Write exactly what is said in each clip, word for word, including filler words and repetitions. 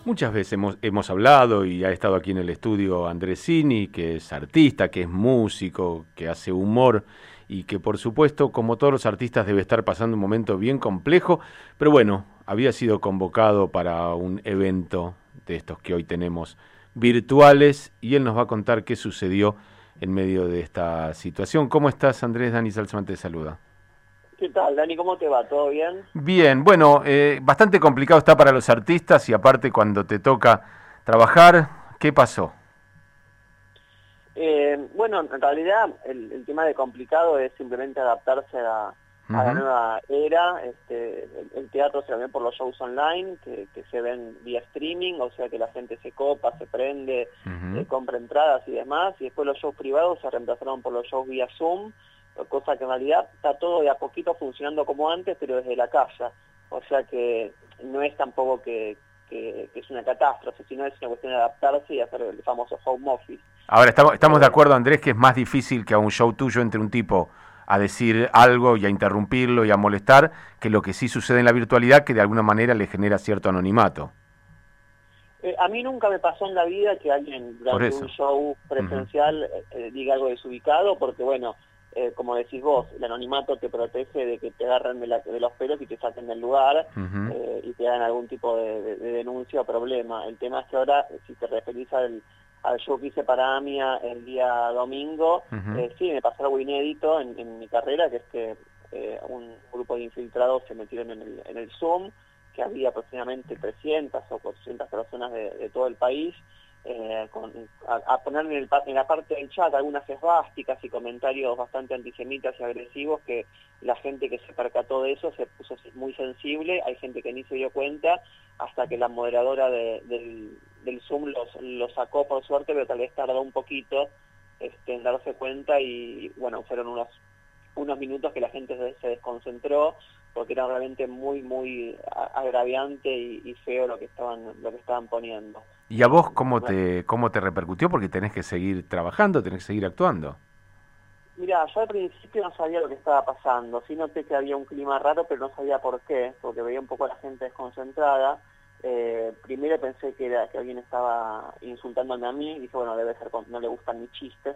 Muchas veces hemos, hemos hablado y ha estado aquí en el estudio Andrés Cini, que es artista, que es músico, que hace humor y que por supuesto, como todos los artistas, debe estar pasando un momento bien complejo, pero bueno, había sido convocado para un evento de estos que hoy tenemos virtuales y él nos va a contar qué sucedió en medio de esta situación. ¿Cómo estás, Andrés? Dani Salzman te saluda. ¿Qué tal, Dani? ¿Cómo te va? ¿Todo bien? Bien, bueno, eh, bastante complicado está para los artistas y aparte cuando te toca trabajar, ¿qué pasó? Eh, bueno, en realidad el, el tema de complicado es simplemente adaptarse a, a la Ujú, nueva era. Este, el, el teatro se ve por los shows online, que, que se ven vía streaming, o sea que la gente se copa, se prende, ujú. eh, compra entradas y demás, y después los shows privados se reemplazaron por los shows vía Zoom, cosa que en realidad está todo de a poquito funcionando como antes, pero desde la casa. O sea que no es tampoco que, que, que es una catástrofe, sino es una cuestión de adaptarse y hacer el famoso home office. Ahora, estamos, estamos de Eh, acuerdo, Andrés, que es más difícil que a un show tuyo entre un tipo a decir algo y a interrumpirlo y a molestar, que lo que sí sucede en la virtualidad, que de alguna manera le genera cierto anonimato. eh, a mí nunca me pasó en la vida que alguien Por durante un eso. show Ujú, presencial eh, eh, diga algo desubicado, porque bueno, eh, como decís vos, el anonimato te protege de que te agarren de, la- de los pelos y te saquen del lugar ujú. eh, y te hagan algún tipo de, de- de denuncia o problema. El tema es que ahora, si te referís al, al show que hice para AMIA el día domingo, Ujú. eh, sí, me pasó algo inédito en, en mi carrera, que es que eh, un grupo de infiltrados se metieron en el, en el Zoom, que había aproximadamente trescientas o cuatrocientas personas de, de todo el país, eh, con, a, a poner en, el, en la parte del chat algunas esvásticas y comentarios bastante antisemitas y agresivos, que la gente que se percató de eso se puso muy sensible. Hay gente que ni se dio cuenta hasta que la moderadora de, del, del Zoom los, los sacó por suerte, pero tal vez tardó un poquito este, en darse cuenta y bueno, fueron unos unos minutos que la gente se, se desconcentró porque era realmente muy muy agraviante y, y feo lo que estaban lo que estaban poniendo. ¿Y a Eh, vos cómo te, cómo te repercutió? Porque tenés que seguir trabajando, tenés que seguir actuando. Mira, yo al principio no sabía lo que estaba pasando, sí noté que había un clima raro, pero no sabía por qué, porque veía un poco a la gente desconcentrada. Eh, primero pensé que era que alguien estaba insultándome a mí, y dije, bueno, debe ser que no le gustan mis chistes.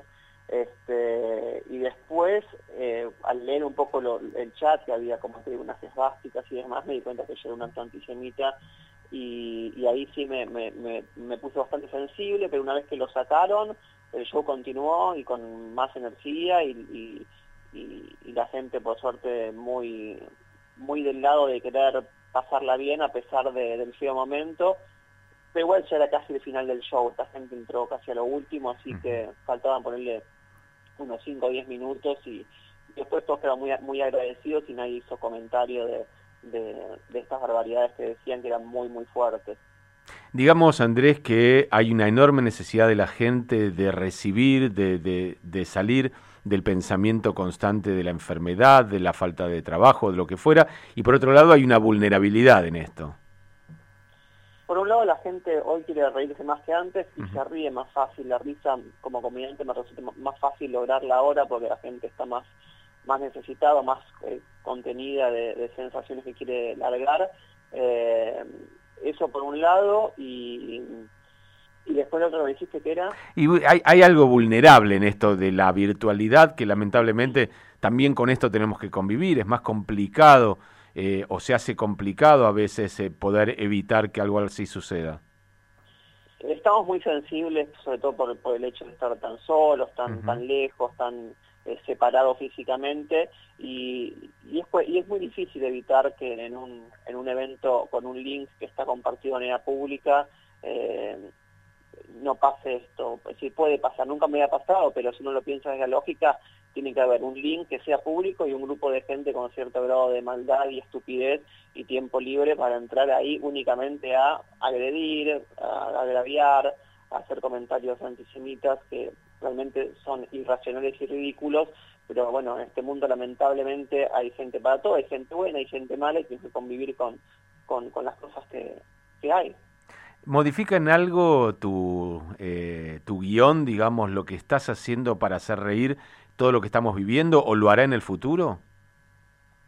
Este, y después, eh, al leer un poco lo, el chat, que había como que unas esvásticas y demás, me di cuenta que yo era un acto antisemita, y, y ahí sí me, me, me, me puse bastante sensible, pero una vez que lo sacaron, el show continuó y con más energía y, y, y, y la gente por suerte muy, muy del lado de querer pasarla bien a pesar de, del feo momento, pero igual ya era casi el final del show, esta gente entró casi a lo último, así Ujú. que faltaban ponerle unos cinco o diez minutos y después todos quedaron muy, muy agradecidos y nadie hizo comentario de, de, de estas barbaridades que decían que eran muy muy fuertes. Digamos, Andrés, que hay una enorme necesidad de la gente de recibir, de, de, de salir del pensamiento constante de la enfermedad, de la falta de trabajo, de lo que fuera, y por otro lado hay una vulnerabilidad en esto. Por un lado, la gente hoy quiere reírse más que antes y Ujú. se ríe más fácil. La risa como comediante me resulta más fácil lograrla ahora porque la gente está más, más necesitada, más eh, contenida de, de sensaciones que quiere largar. Eh, eso por un lado, y, y después lo otro que me dijiste que era... Y hay, hay algo vulnerable en esto de la virtualidad que lamentablemente también con esto tenemos que convivir, es más complicado eh, o se hace complicado a veces eh, poder evitar que algo así suceda. Estamos muy sensibles, sobre todo por, por el hecho de estar tan solos, tan, Ujú. tan lejos, tan eh, separados físicamente, y, y, es, y es muy difícil evitar que en un, en un evento con un link que está compartido de manera pública eh, no pase esto. Pues sí, puede pasar, nunca me había pasado, pero si uno lo piensa desde la lógica, tiene que haber un link que sea público y un grupo de gente con cierto grado de maldad y estupidez y tiempo libre para entrar ahí únicamente a agredir, a agraviar, a hacer comentarios antisemitas que realmente son irracionales y ridículos, pero bueno, en este mundo lamentablemente hay gente para todo, hay gente buena, hay gente mala y tienes que convivir con, con, con las cosas que, que hay. ¿Modifica en algo tu, eh, tu guión, digamos, lo que estás haciendo para hacer reír todo lo que estamos viviendo o lo hará en el futuro?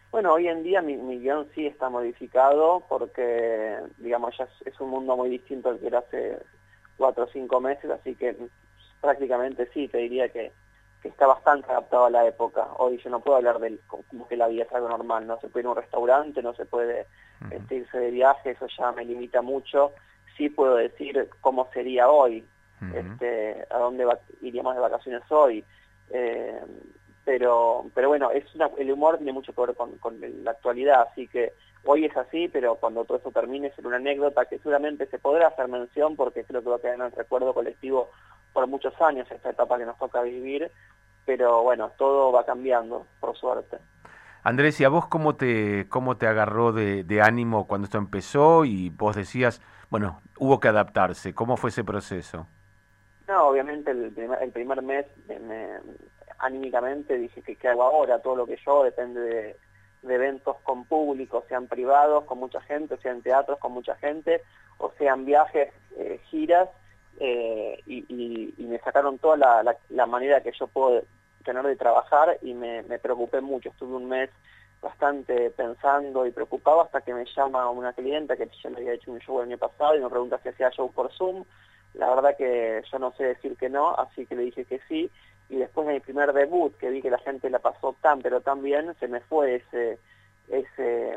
Bueno, hoy en día mi, mi guión sí está modificado porque, digamos, ya es, es un mundo muy distinto al que era hace cuatro o cinco meses, así que prácticamente sí, te diría que, que está bastante adaptado a la época. Hoy yo no puedo hablar de como que la vida es algo normal, no se puede ir a un restaurante, no se puede Uh-huh. este, irse de viaje, eso ya me limita mucho. Sí puedo decir cómo sería hoy, Uh-huh. este, a dónde va, iríamos de vacaciones hoy. Eh, pero pero bueno, es una, el humor tiene mucho que ver con, con la actualidad, así que hoy es así, pero cuando todo eso termine será una anécdota que seguramente se podrá hacer mención porque creo que va a quedar en el recuerdo colectivo por muchos años esta etapa que nos toca vivir, pero bueno, todo va cambiando, por suerte. Andrés, ¿y a vos cómo te, cómo te agarró de, de ánimo cuando esto empezó? Y vos decías, bueno, hubo que adaptarse. ¿Cómo fue ese proceso? No, obviamente el primer, el primer mes me, me, anímicamente dije que qué hago ahora, todo lo que yo depende de, de eventos con público, sean privados, con mucha gente, sean teatros con mucha gente, o sean viajes, eh, giras, eh, y, y, y me sacaron toda la, la, la manera que yo puedo tener de trabajar y me, me preocupé mucho, estuve un mes bastante pensando y preocupado hasta que me llama una clienta que ya me había hecho un show el año pasado y me pregunta si hacía show por Zoom. La verdad que yo no sé decir que no, así que le dije que sí, y después de mi primer debut, que vi que la gente la pasó tan pero tan bien, se me fue ese, ese,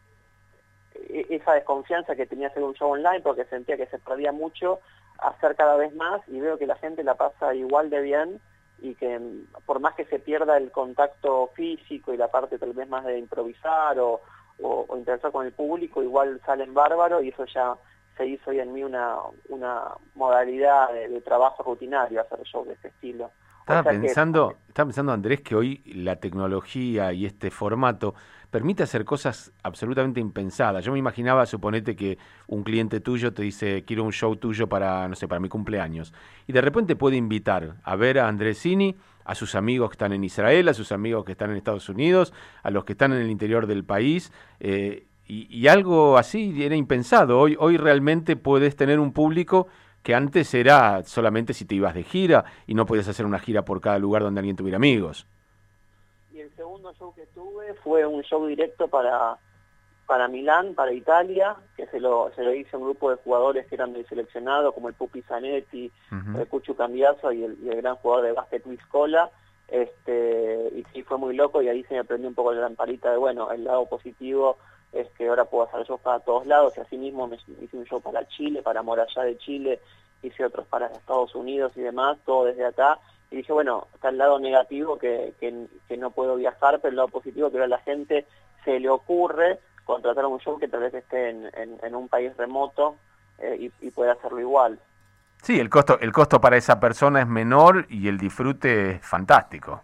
esa desconfianza que tenía hacer un show online, porque sentía que se perdía mucho, a hacer cada vez más, y veo que la gente la pasa igual de bien, y que por más que se pierda el contacto físico y la parte tal vez más de improvisar o, o, o interactuar con el público, igual salen bárbaro, y eso ya se hizo hoy en mí una, una modalidad de, de trabajo rutinario, hacer shows de este estilo. Estaba O sea pensando, que, estaba pensando, Andrés, que hoy la tecnología y este formato permite hacer cosas absolutamente impensadas. Yo me imaginaba, suponete que un cliente tuyo te dice, quiero un show tuyo para, no sé, para mi cumpleaños. Y de repente puede invitar a ver a Andresini, a sus amigos que están en Israel, a sus amigos que están en Estados Unidos, a los que están en el interior del país. Eh, y, y algo así era impensado. Hoy, hoy realmente puedes tener un público que antes era solamente si te ibas de gira y no podías hacer una gira por cada lugar donde alguien tuviera amigos. Y el segundo show que tuve fue un show directo para, para Milán, para Italia, que se lo, se lo hice a un grupo de jugadores que eran del seleccionado, como el Pupi Zanetti, uh-huh. el Cucho Cambiaso y el, y el gran jugador de básquet Luis Cola. Este, y sí, fue muy loco, y ahí se me prendió un poco la lamparita de, bueno, el lado positivo es que ahora puedo hacer shows para todos lados, y así mismo me hice un show para Chile, para Morallá de Chile, hice otros para Estados Unidos y demás, todo desde acá, y dije, bueno, está el lado negativo que, que, que no puedo viajar, pero el lado positivo que ahora a la gente se le ocurre contratar un show que tal vez esté en, en, en un país remoto eh, y, y pueda hacerlo igual. Sí, el costo, el costo para esa persona es menor y el disfrute es fantástico.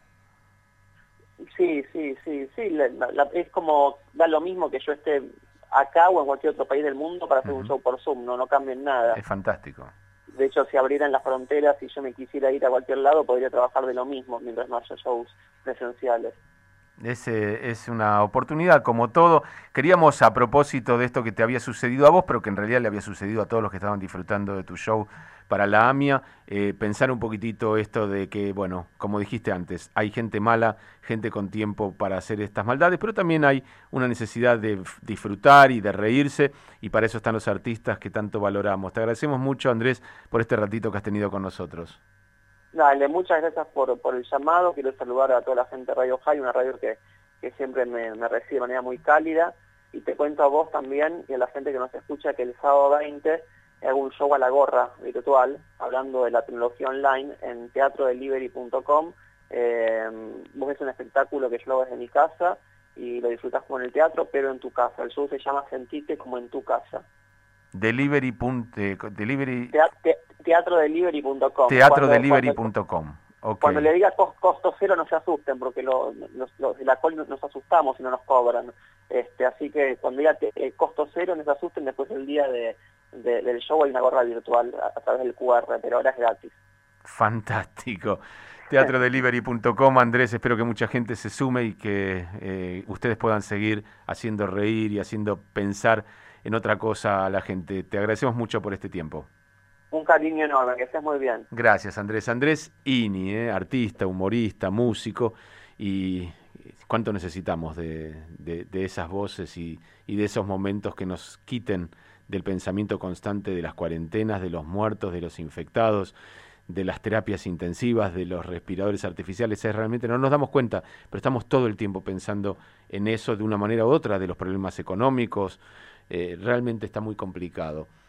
Sí, sí, sí, sí, la, la, es como, da lo mismo que yo esté acá o en cualquier otro país del mundo para hacer uh-huh. un show por Zoom, no, no cambia en nada. Es fantástico. De hecho, si abrieran las fronteras y yo me quisiera ir a cualquier lado, podría trabajar de lo mismo mientras no haya shows presenciales. Es, eh, es una oportunidad, como todo. Queríamos, a propósito de esto que te había sucedido a vos, pero que en realidad le había sucedido a todos los que estaban disfrutando de tu show para la AMIA, eh, pensar un poquitito esto de que, bueno, como dijiste antes, hay gente mala, gente con tiempo para hacer estas maldades, pero también hay una necesidad de disfrutar y de reírse, y para eso están los artistas que tanto valoramos. Te agradecemos mucho, Andrés, por este ratito que has tenido con nosotros. Dale, muchas gracias por, por el llamado. Quiero saludar a toda la gente de Radio High, una radio que, que siempre me, me recibe de manera muy cálida. Y te cuento a vos también y a la gente que nos escucha que el sábado veinte hago un show a la gorra virtual, hablando de la tecnología online, en teatro delivery punto com. Eh, vos ves un espectáculo que yo lo hago desde mi casa y lo disfrutás como en el teatro, pero en tu casa. El show se llama Sentite como en tu casa. Delivery. Delivery... Te, te, teatro delivery punto com. teatro delivery punto com. Okay. Cuando le diga costo cero no se asusten, porque lo, los, los de la col nos asustamos y no nos cobran. Este, así que cuando diga eh, costo cero no se asusten, después del día de, de, del show hay una gorra virtual a, a través del Q R, pero ahora es gratis. Fantástico. teatro delivery punto com, Andrés, espero que mucha gente se sume y que eh, ustedes puedan seguir haciendo reír y haciendo pensar en otra cosa a la gente. Te agradecemos mucho por este tiempo. Un cariño enorme, que estés muy bien. Gracias, Andrés. Andrés Ini, eh, artista, humorista, músico y cuánto necesitamos de, de, de esas voces y, y de esos momentos que nos quiten del pensamiento constante de las cuarentenas, de los muertos, de los infectados, de las terapias intensivas, de los respiradores artificiales. Es realmente, no nos damos cuenta, pero estamos todo el tiempo pensando en eso de una manera u otra, de los problemas económicos. Eh, realmente está muy complicado.